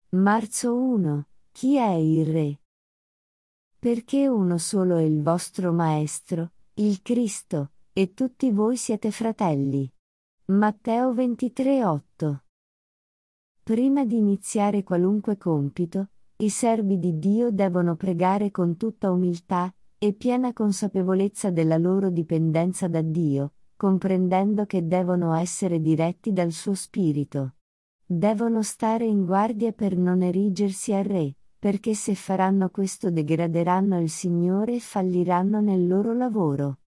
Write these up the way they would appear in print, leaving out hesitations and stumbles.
Marzo 1. Chi è il Re? Perché uno solo è il vostro Maestro, il Cristo, e tutti voi siete fratelli. Matteo 23:8. Prima di iniziare qualunque compito, i servi di Dio devono pregare con tutta umiltà e piena consapevolezza della loro dipendenza da Dio, comprendendo che devono essere diretti dal suo Spirito. Devono stare in guardia per non erigersi a re, perché se faranno questo degraderanno il Signore e falliranno nel loro lavoro.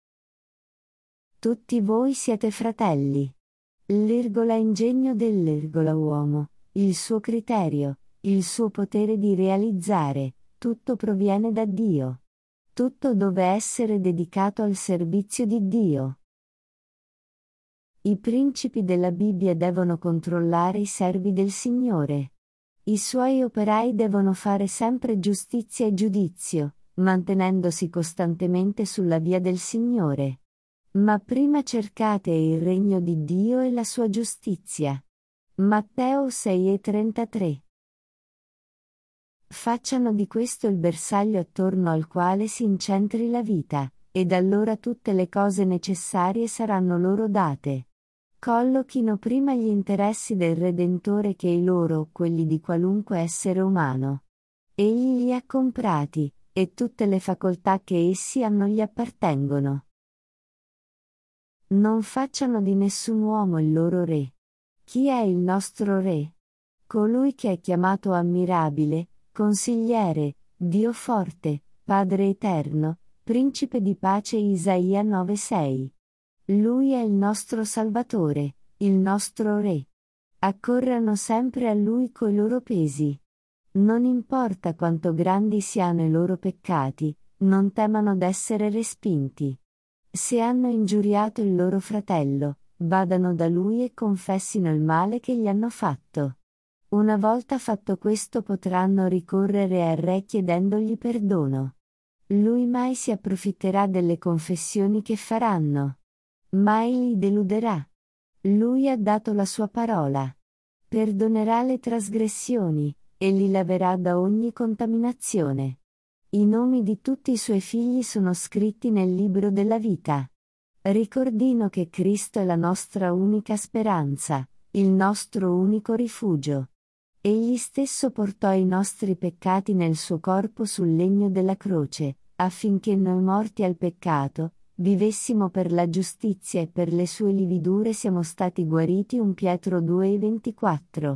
Tutti voi siete fratelli. Ingegno uomo, il suo criterio, il suo potere di realizzare, tutto proviene da Dio. Tutto deve essere dedicato al servizio di Dio. I principi della Bibbia devono controllare i servi del Signore. I suoi operai devono fare sempre giustizia e giudizio, mantenendosi costantemente sulla via del Signore. Ma prima cercate il regno di Dio e la sua giustizia. Matteo 6:33. Facciano di questo il bersaglio attorno al quale si incentri la vita, ed allora tutte le cose necessarie saranno loro date. Collochino prima gli interessi del Redentore che i loro, quelli di qualunque essere umano. Egli li ha comprati, e tutte le facoltà che essi hanno gli appartengono. Non facciano di nessun uomo il loro re. Chi è il nostro re? Colui che è chiamato ammirabile, consigliere, Dio forte, Padre eterno, principe di pace. Isaia 9:6. Lui è il nostro Salvatore, il nostro Re. Accorrano sempre a Lui coi loro pesi. Non importa quanto grandi siano i loro peccati, non temano d'essere respinti. Se hanno ingiuriato il loro fratello, vadano da Lui e confessino il male che gli hanno fatto. Una volta fatto questo potranno ricorrere al Re chiedendogli perdono. Lui mai si approfitterà delle confessioni che faranno. Mai li deluderà. Lui ha dato la sua parola. Perdonerà le trasgressioni, e li laverà da ogni contaminazione. I nomi di tutti i suoi figli sono scritti nel libro della vita. Ricordino che Cristo è la nostra unica speranza, il nostro unico rifugio. Egli stesso portò i nostri peccati nel suo corpo sul legno della croce, affinché noi morti al peccato, vivessimo per la giustizia e per le sue lividure siamo stati guariti. 1 Pietro 2:24.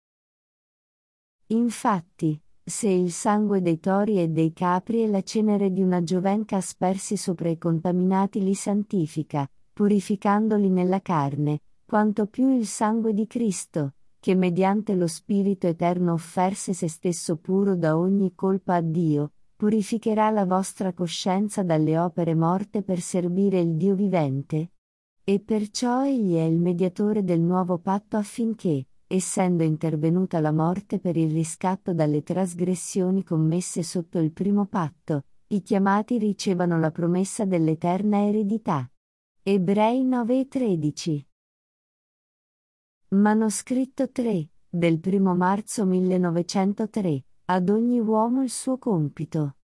Infatti, se il sangue dei tori e dei capri e la cenere di una giovenca aspersi sopra i contaminati li santifica, purificandoli nella carne, quanto più il sangue di Cristo, che mediante lo Spirito eterno offerse se stesso puro da ogni colpa a Dio, purificherà la vostra coscienza dalle opere morte per servire il Dio vivente? E perciò egli è il mediatore del nuovo patto affinché, essendo intervenuta la morte per il riscatto dalle trasgressioni commesse sotto il primo patto, i chiamati ricevano la promessa dell'eterna eredità. Ebrei 9:13. Manoscritto 3, del 1 marzo 1903, ad ogni uomo il suo compito.